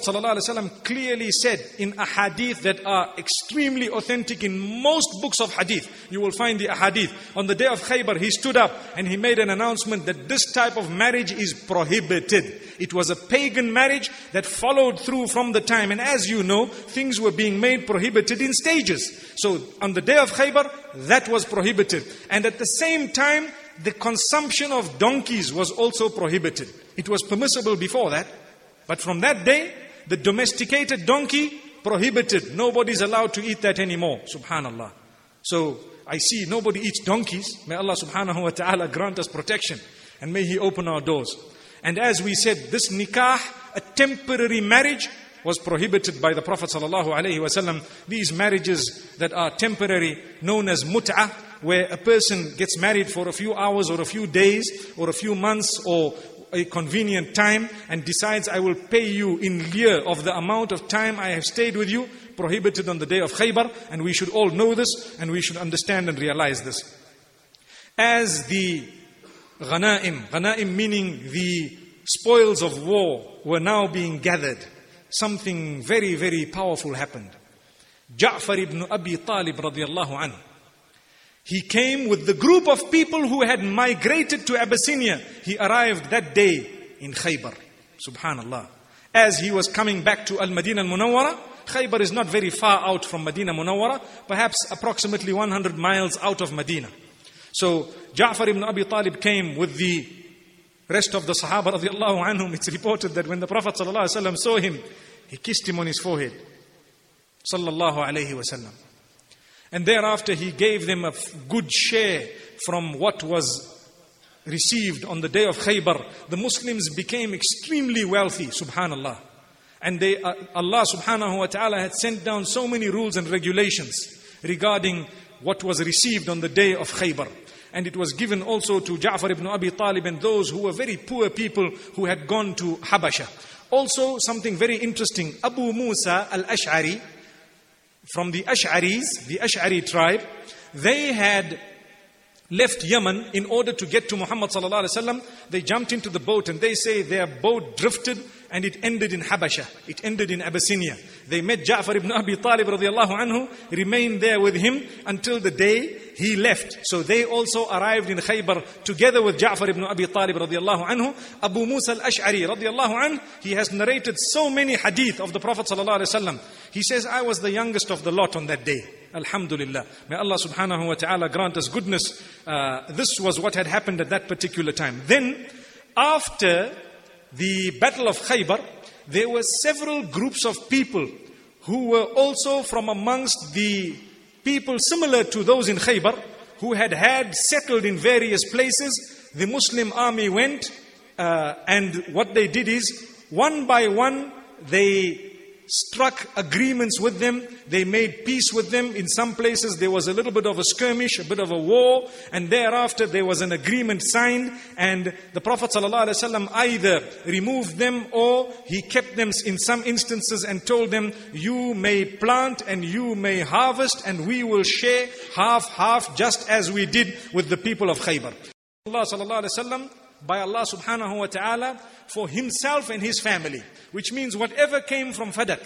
ﷺ clearly said in ahadith that are extremely authentic in most books of hadith. You will find the ahadith. On the day of Khaybar, he stood up and he made an announcement that this type of marriage is prohibited. It was a pagan marriage that followed through from the time. And as you know, things were being made prohibited in stages. So on the day of Khaybar, that was prohibited. And at the same time, the consumption of donkeys was also prohibited. It was permissible before that. But from that day, the domesticated donkey prohibited. Nobody's allowed to eat that anymore. Subhanallah. So I see nobody eats donkeys. May Allah subhanahu wa ta'ala grant us protection. And may He open our doors. And as we said, this nikah, a temporary marriage, was prohibited by the Prophet sallallahu alaihi wasallam. These marriages that are temporary, known as mut'ah, where a person gets married for a few hours or a few days or a few months or a convenient time and decides, I will pay you in lieu of the amount of time I have stayed with you, prohibited on the day of Khaybar. And we should all know this and we should understand and realize this. As the ghanaim, ghanaim meaning the spoils of war, were now being gathered, something very, very powerful happened. Ja'far ibn Abi Talib radiyallahu anhu, he came with the group of people who had migrated to Abyssinia. He arrived that day in Khaybar. Subhanallah. As he was coming back to Al-Madinah Al-Munawwara, Khaybar is not very far out from Madinah Munawwara, perhaps approximately one hundred miles out of Medina. So Ja'far ibn Abi Talib came with the rest of the Sahaba radiallahu anhum. It's reported that when the Prophet sallallahu alaihi wasallam saw him, he kissed him on his forehead. Sallallahu alaihi wasallam. And thereafter he gave them a good share from what was received on the day of Khaybar. The Muslims became extremely wealthy, subhanallah. And they, uh, Allah subhanahu wa ta'ala had sent down so many rules and regulations regarding what was received on the day of Khaybar. And it was given also to Ja'far ibn Abi Talib and those who were very poor people who had gone to Habasha. Also something very interesting, Abu Musa al-Ash'ari, from the Ash'aris, the Ash'ari tribe, they had left Yemen in order to get to Muhammad sallallahu alaihi wasallam. They jumped into the boat and they say their boat drifted and it ended in Habasha. It ended in Abyssinia. They met Ja'far ibn Abi Talib radiallahu anhu, remained there with him until the day he left. So they also arrived in Khaybar together with Ja'far ibn Abi Talib radiallahu anhu. Abu Musa al-Ash'ari radiallahu anhu, he has narrated so many hadith of the Prophet sallallahu alaihi wasallam. He says, I was the youngest of the lot on that day. Alhamdulillah. May Allah subhanahu wa ta'ala grant us goodness. Uh, this was what had happened at that particular time. Then, after the Battle of Khaybar, there were several groups of people who were also from amongst the people similar to those in Khaybar, who had had settled in various places. The Muslim army went uh, and what they did is, one by one, they struck agreements with them. They made peace with them. In some places there was a little bit of a skirmish, a bit of a war, and thereafter there was an agreement signed, and the Prophet ﷺ either removed them or he kept them in some instances and told them, you may plant and you may harvest and we will share half half, just as we did with the people of Khaybar. Allah ﷺ, by Allah subhanahu wa ta'ala, for himself and his family, which means whatever came from Fadak,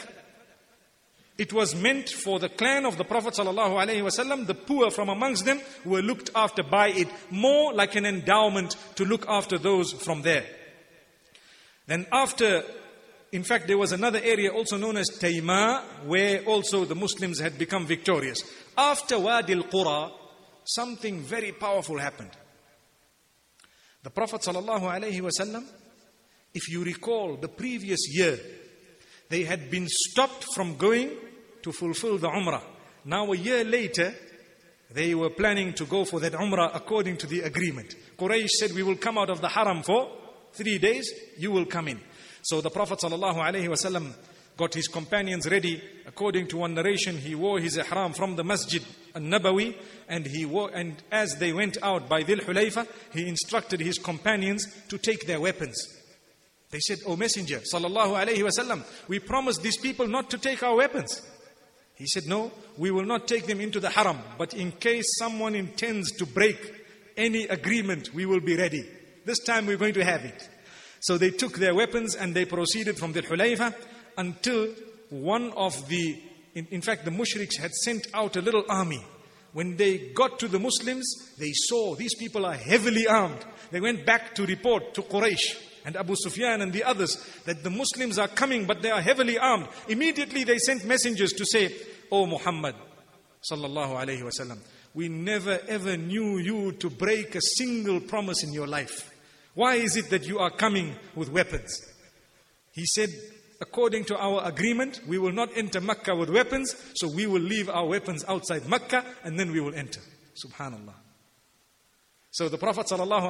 it was meant for the clan of the Prophet sallallahu alaihi wasallam. The poor from amongst them were looked after by it, more like an endowment to look after those from there. Then after, in fact, there was another area also known as Tayma, where also the Muslims had become victorious. After Wadi al-Qura, something very powerful happened. The Prophet sallallahu alaihi wasallam, if you recall the previous year, they had been stopped from going to fulfill the Umrah. Now a year later, they were planning to go for that Umrah according to the agreement. Quraysh said, we will come out of the Haram for three days, you will come in. So the Prophet sallallahu alaihi wasallam got his companions ready. According to one narration, he wore his ihram from the Masjid al-Nabawi, and he wore, and as they went out by Dhul Hulayfa, he instructed his companions to take their weapons. They said, O Messenger sallallahu alaihi wasallam, we promised these people not to take our weapons. He said, no, we will not take them into the Haram, but in case someone intends to break any agreement, we will be ready. This time we're going to have it. So they took their weapons and they proceeded from Dhul Hulayfa until one of the, in, in fact the mushriks had sent out a little army. When they got to the Muslims, they saw these people are heavily armed. They went back to report to Quraysh and Abu Sufyan and the others that the Muslims are coming, but they are heavily armed. Immediately they sent messengers to say, O Muhammad sallallahu alaihi wasallam, we never ever knew you to break a single promise in your life. Why is it that you are coming with weapons? He said, according to our agreement, we will not enter Mecca with weapons, so we will leave our weapons outside Mecca and then we will enter. Subhanallah. So the Prophet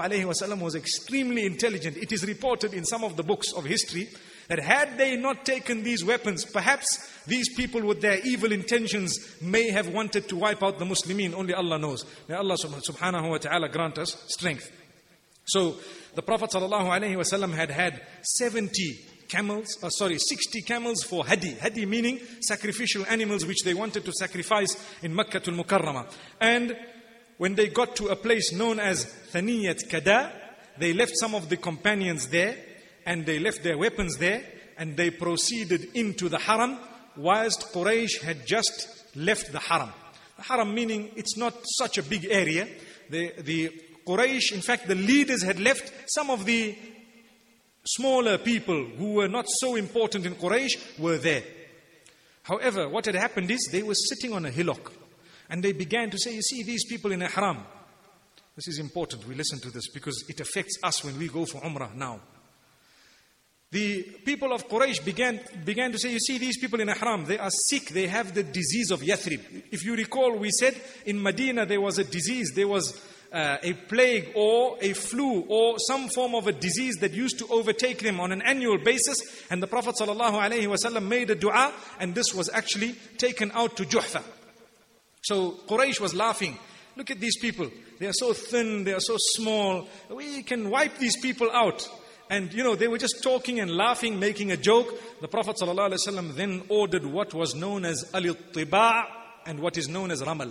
ﷺ was extremely intelligent. It is reported in some of the books of history that had they not taken these weapons, perhaps these people with their evil intentions may have wanted to wipe out the Muslimin. Only Allah knows. May Allah subhanahu wa ta'ala grant us strength. So the Prophet ﷺ had had seventy camels, uh, sorry, sixty camels for hadi. Hadi meaning sacrificial animals which they wanted to sacrifice in Makkah al-Mukarramah. And when they got to a place known as Thaniyat Kada, they left some of the companions there and they left their weapons there. and they proceeded into the haram whilst Quraysh had just left the haram. The haram meaning it's not such a big area. The, the Quraysh, in fact, the leaders had left. Some of the smaller people who were not so important in Quraysh were there. However, what had happened is they were sitting on a hillock and they began to say, you see these people in ihram. This is important, we listen to this because it affects us when we go for Umrah now. The people of Quraysh began, began to say, you see these people in ihram, they are sick, they have the disease of Yathrib. If you recall, we said in Medina there was a disease, there was uh, a plague or a flu or some form of a disease that used to overtake them on an annual basis. And the Prophet ﷺ made a dua and this was actually taken out to Juhfa. So Quraysh was laughing. Look at these people. They are so thin, they are so small. We can wipe these people out. And you know, they were just talking and laughing, making a joke. The Prophet ﷺ then ordered what was known as al-ittiba' and what is known as ramal.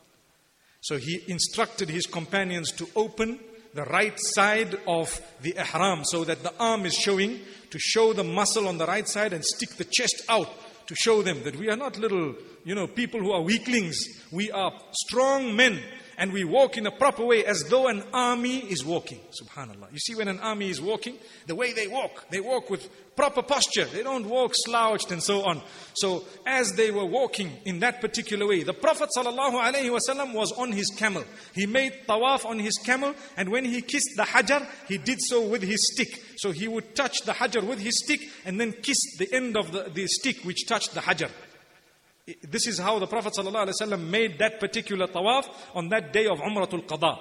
So he instructed his companions to open the right side of the ihram so that the arm is showing, to show the muscle on the right side and stick the chest out to show them that we are not little, you know, people who are weaklings. We are strong men. And we walk in a proper way as though an army is walking. Subhanallah. You see when an army is walking, the way they walk, they walk with proper posture. They don't walk slouched and so on. So as they were walking in that particular way, the Prophet ﷺ was on his camel. He made tawaf on his camel, and when he kissed the hajar, he did so with his stick. So he would touch the hajar with his stick and then kiss the end of the, the stick which touched the hajar. This is how the Prophet ﷺ made that particular tawaf on that day of Umratul Qada.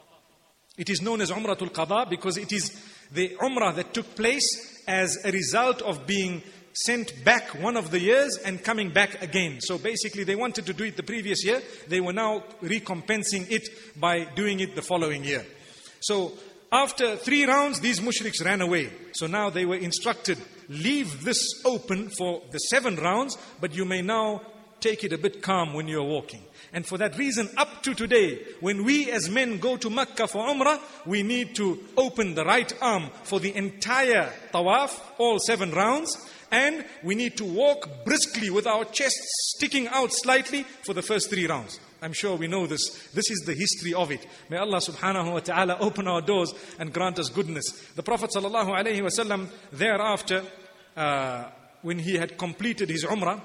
It is known as Umratul Qada because it is the Umrah that took place as a result of being sent back one of the years and coming back again. So basically they wanted to do it the previous year. They were now recompensing it by doing it the following year. So after three rounds, these mushriks ran away. So now they were instructed, leave this open for the seven rounds, but you may now take it a bit calm when you're walking. And for that reason, up to today, when we as men go to Mecca for Umrah, we need to open the right arm for the entire tawaf, all seven rounds. And we need to walk briskly with our chest sticking out slightly for the first three rounds. I'm sure we know this. This is the history of it. May Allah subhanahu wa ta'ala open our doors and grant us goodness. The Prophet sallallahu alayhi wa sallam thereafter, uh, when he had completed his Umrah,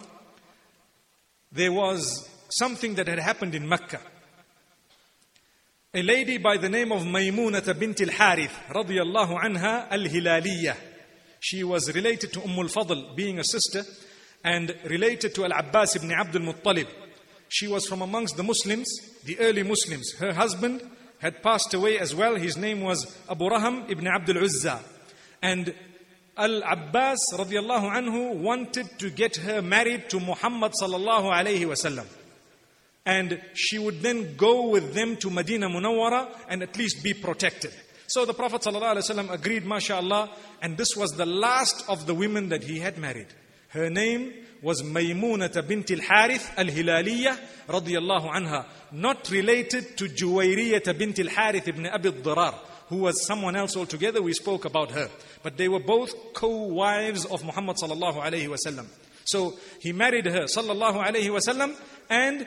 there was something that had happened in Mecca. A lady by the name of Maymunah bint al-Harith radiyallahu anha al-Hilaliyah. She was related to Umm al-Fadl, being a sister, and related to Al-Abbas ibn Abdul Muttalib. She was from amongst the Muslims, the early Muslims. Her husband had passed away as well. His name was Abu Raham ibn Abdul Uzza. And Al-Abbas radiyallahu anhu wanted to get her married to Muhammad sallallahu alayhi wasallam. And she would then go with them to Medina Munawwara and at least be protected. So the Prophet sallallahu alayhi wasallam agreed, mashallah, and this was the last of the women that he had married. Her name was Maymunah bint al-Harith al-Hilaliyah radiyallahu anha, not related to Juwayriyah bint al-Harith ibn Abi al-Dirar, who was someone else altogether. We spoke about her. But they were both co-wives of Muhammad sallallahu alayhi wasallam. So he married her sallallahu alayhi wasallam, and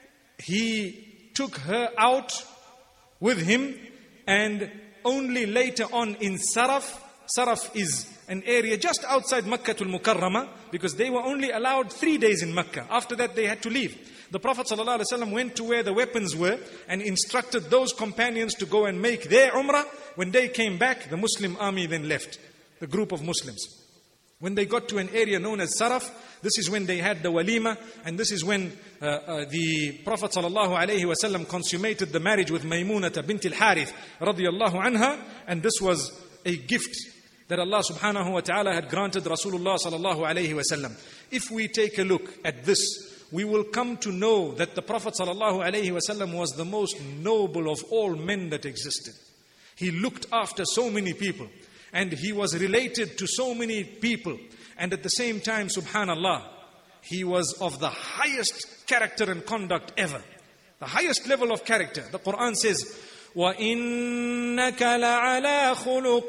he took her out with him, and only later on in Saraf, Saraf is an area just outside Makkah al-Mukarramah, because they were only allowed three days in Makkah. After that they had to leave. The Prophet ﷺ went to where the weapons were and instructed those companions to go and make their Umrah. When they came back, the Muslim army then left, the group of Muslims. When they got to an area known as Saraf, this is when they had the walima, and this is when uh, uh, the Prophet ﷺ consummated the marriage with Maymunah bint al-Harith radiyallahu anha, and this was a gift that Allah subhanahu wa ta'ala had granted Rasulullah sallallahu alayhi wa sallam. If we take a look at this, we will come to know that the Prophet sallallahu alayhi wa sallam was the most noble of all men that existed. He looked after so many people, and he was related to so many people, and at the same time, subhanallah, he was of the highest character and conduct ever. The highest level of character. The Quran says, وَإِنَّكَ لَعَلَى خُلُقٍ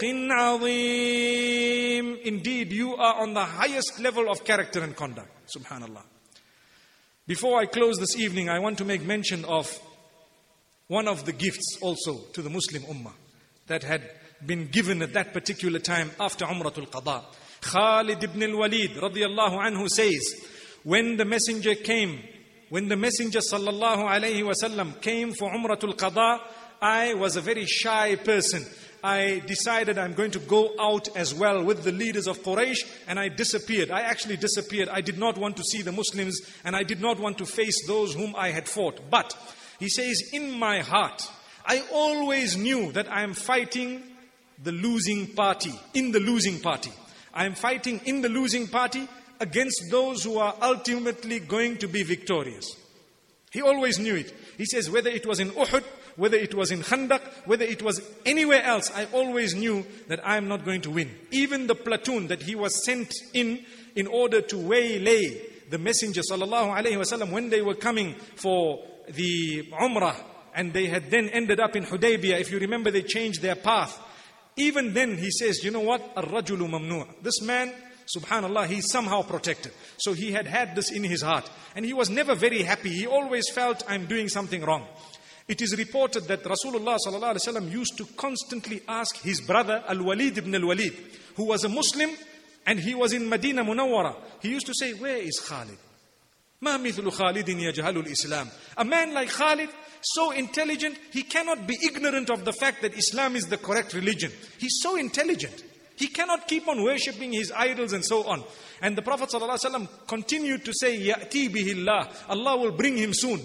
عَظِيمٍ. Indeed, you are on the highest level of character and conduct. Subhanallah. Before I close this evening, I want to make mention of one of the gifts also to the Muslim Ummah that had been given at that particular time after Umratul Qada. Khalid ibn al-Walid radiyallahu anhu says, when the messenger came, when the messenger sallallahu alayhi wasallam came for Umratul Qada, I was a very shy person. I decided I'm going to go out as well with the leaders of Quraysh, and I disappeared. I actually disappeared. I did not want to see the Muslims, and I did not want to face those whom I had fought. But he says, in my heart, I always knew that I am fighting the losing party, in the losing party. I am fighting in the losing party against those who are ultimately going to be victorious. He always knew it. He says, whether it was in Uhud, whether it was in Khandaq, whether it was anywhere else, I always knew that I am not going to win. Even the platoon that he was sent in, in order to waylay the Messenger sallallahu alaihi wasallam when they were coming for the Umrah, and they had then ended up in Hudaybiyah. If you remember, they changed their path. Even then he says, you know what? Ar-rajulu mamnu'. This man, subhanallah, he's somehow protected. So he had had this in his heart. And he was never very happy. He always felt, I'm doing something wrong. It is reported that Rasulullah sallallahu alaihi wasallam used to constantly ask his brother Al-Walid ibn Al-Walid, who was a Muslim and he was in Medina Munawwara. He used to say, where is Khalid? Ma mithlu Khalidin yajhalu al-Islam. A man like Khalid, so intelligent, he cannot be ignorant of the fact that Islam is the correct religion. He's so intelligent. He cannot keep on worshipping his idols and so on. And the Prophet ﷺ continued to say, Ya'ti bihillah, Allah will bring him soon.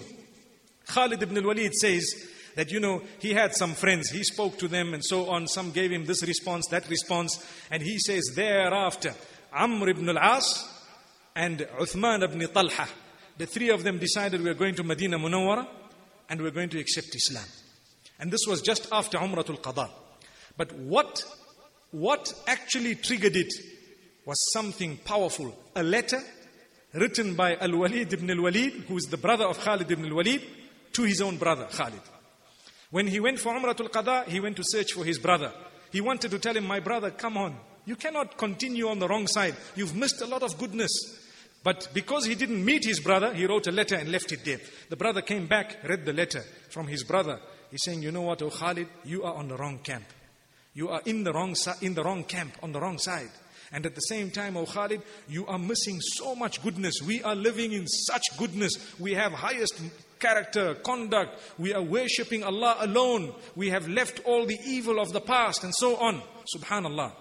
Khalid ibn al-Walid says that, you know, he had some friends. He spoke to them and so on. Some gave him this response, that response. And he says, thereafter, Amr ibn al-As and Uthman ibn Talha, the three of them decided we're going to Medina Munawwara and we're going to accept Islam. And this was just after Umratul Qada. But what, what actually triggered it was something powerful. A letter written by Al-Walid ibn al-Walid, who is the brother of Khalid ibn al-Walid, to his own brother, Khalid. When he went for Umratul Qada, he went to search for his brother. He wanted to tell him, my brother, come on. You cannot continue on the wrong side. You've missed a lot of goodness. But because he didn't meet his brother, he wrote a letter and left it there. The brother came back, read the letter from his brother. He's saying, you know what, oh Khalid, you are on the wrong camp. You are in the wrong in the wrong camp, on the wrong side. And at the same time, oh Khalid, you are missing so much goodness. We are living in such goodness. We have highest character, conduct. We are worshipping Allah alone. We have left all the evil of the past and so on. Subhanallah.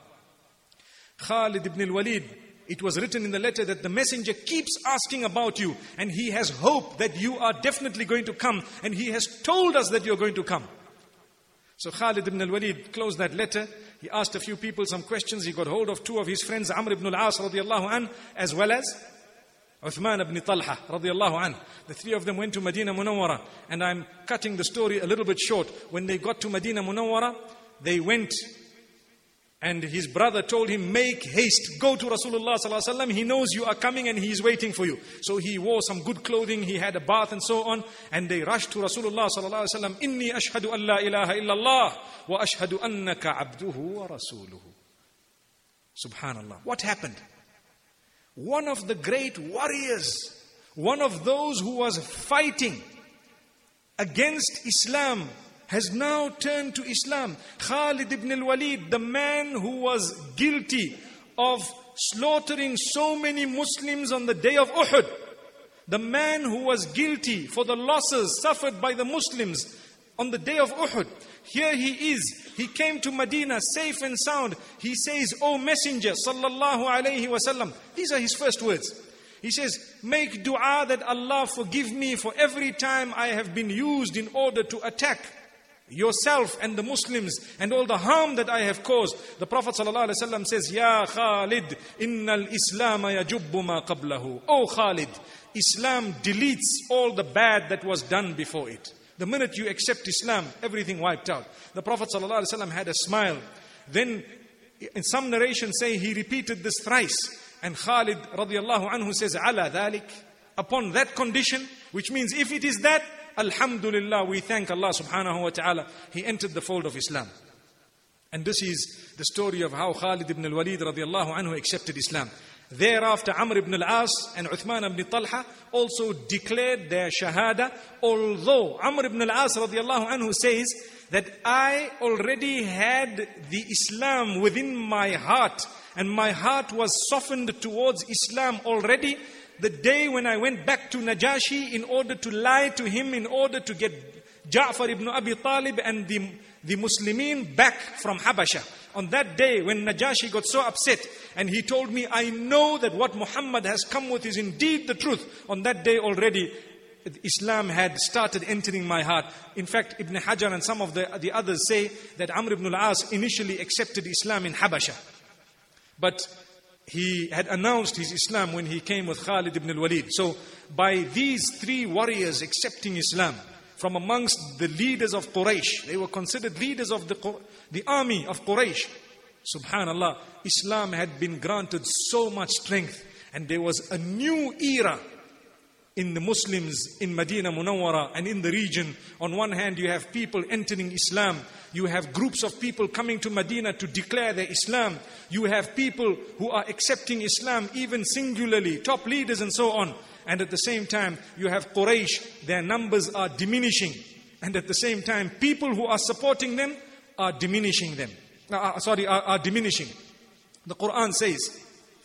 Khalid ibn al-Walid, it was written in the letter that the messenger keeps asking about you, and he has hope that you are definitely going to come, and he has told us that you're going to come. So Khalid ibn al-Walid closed that letter. He asked a few people some questions. He got hold of two of his friends, Amr ibn al-As radiyallahu an, as well as Uthman ibn Talha radiyallahu an. The three of them went to Medina Munawwara. And I'm cutting the story a little bit short. When they got to Medina Munawwara, they went, and his brother told him, make haste, go to Rasulullah sallallahu alaihi wasallam. He knows you are coming and he is waiting for you. So he wore some good clothing, he had a bath and so on. And they rushed to Rasulullah sallallahu alaihi wasallam. Inni ashhadu an la ilaha illallah wa ashhadu annaka abduhu wa rasuluhu. Subhanallah. What happened? One of the great warriors, one of those who was fighting against Islam, has now turned to Islam. Khalid ibn al-Walid, the man who was guilty of slaughtering so many Muslims on the day of Uhud, the man who was guilty for the losses suffered by the Muslims on the day of Uhud. Here he is. He came to Medina safe and sound. He says, O Messenger sallallahu alayhi wasallam. These are his first words. He says, make dua that Allah forgive me for every time I have been used in order to attack yourself and the Muslims and all the harm that I have caused. The Prophet ﷺ says, Ya Khalid, innal Islam yajubbu ma qablahu. Oh Khalid, Islam deletes all the bad that was done before it. The minute you accept Islam, everything wiped out. The Prophet ﷺ had a smile. Then in some narrations say he repeated this thrice. And Khalid radiallahu anhu says, Ala dhalik, upon that condition, which means if it is that, Alhamdulillah, we thank Allah subhanahu wa ta'ala, he entered the fold of Islam. And this is the story of how Khalid ibn al-Walid radiallahu anhu accepted Islam. Thereafter, Amr ibn al-As and Uthman ibn Talha also declared their shahada, although Amr ibn al-As radiallahu anhu says that I already had the Islam within my heart, and my heart was softened towards Islam already the day when I went back to Najashi in order to lie to him, in order to get Ja'far ibn Abi Talib and the, the Muslimin back from Habasha. On that day when Najashi got so upset and he told me, I know that what Muhammad has come with is indeed the truth. On that day already, Islam had started entering my heart. In fact, Ibn Hajar and some of the, the others say that Amr ibn al-As initially accepted Islam in Habasha. But he had announced his Islam when he came with Khalid ibn al-Walid. So by these three warriors accepting Islam from amongst the leaders of Quraysh, they were considered leaders of the, the army of Quraysh. Subhanallah, Islam had been granted so much strength, and there was a new era in the Muslims in Medina Munawwara and in the region. On one hand, you have people entering Islam. You have groups of people coming to Medina to declare their Islam. You have people who are accepting Islam even singularly, top leaders and so on. And at the same time, you have Quraysh, their numbers are diminishing. And at the same time, people who are supporting them are diminishing them. Uh, sorry, are, are diminishing. The Quran says,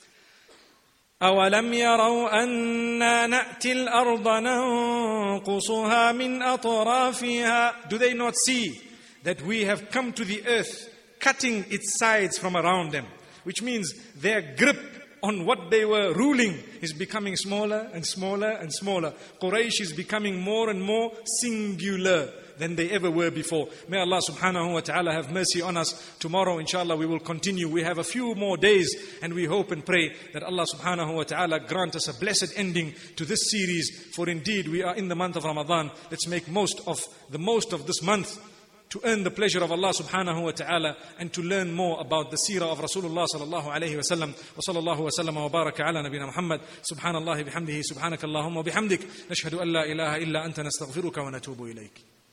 أَوَلَمْ يَرَوْا أَنَّا نَأْتِي الْأَرْضَ نَنْقُصُهَا مِنْ أَطْرَافِهَا. Do they not see that we have come to the earth, cutting its sides from around them? Which means their grip on what they were ruling is becoming smaller and smaller and smaller. Quraysh is becoming more and more singular than they ever were before. May Allah subhanahu wa ta'ala have mercy on us. Tomorrow, inshallah, we will continue. We have a few more days, and we hope and pray that Allah subhanahu wa ta'ala grant us a blessed ending to this series. For indeed, we are in the month of Ramadan. Let's make most of the most of this month to earn the pleasure of Allah subhanahu wa ta'ala and to learn more about the seerah of Rasulullah sallallahu alayhi wa sallam. Wa sallallahu wa sallam wa baraka ala nabina Muhammad. Subhanallahi bihamdihi, subhanakallahumma bihamdik. Nashhadu an la ilaha illa anta nastaghfiruka wa natubu ilayk.